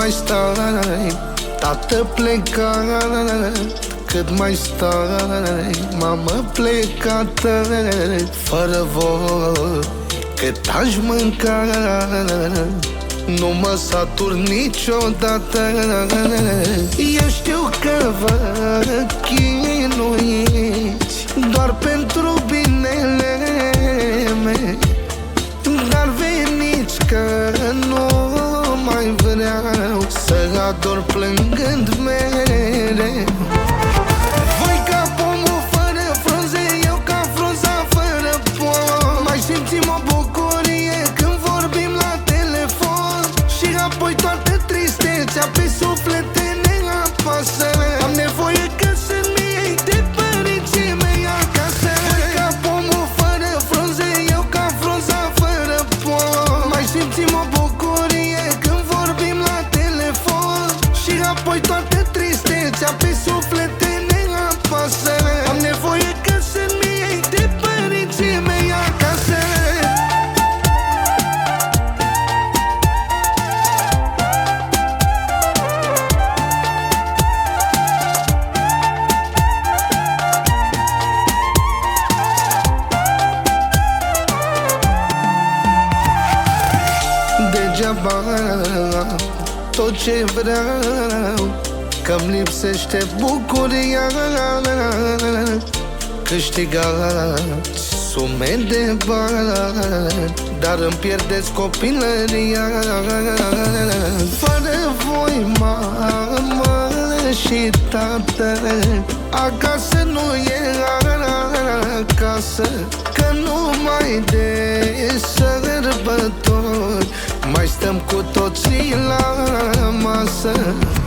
mai stai, tată plecat, cât mai stai, mamă plecată, fără voi, cât aș mânca, nu mă satur niciodată. Eu știu că vă chinuiți doar pentru binele meu, dar veniți că nu mai vreau să ador plângând mereu. Voi ca pomul fără frunze, eu ca frunza fără pom. Mai simțim o bucurie când vorbim la telefon, și apoi toată tristețea pe suflete ne apasă. Am nevoie că sunt miei de părinții mei acasă. Voi ca pomul fără frunze, eu ca frunza fără pom. Mai simțim o bucurie când vorbim la telefon, și apoi toată tristețea pe suflete ne apasă. Am nevoie că sunt miei de părinții mei acasă. Degeaba tot ce vreau, că-mi lipsește bucuria. Câștigați sume de bani, dar îmi pierdeți copilăria. Fără voi, mamă și tată, acasă nu e acasă, că numai de sărbători mai stăm cu toții la masă.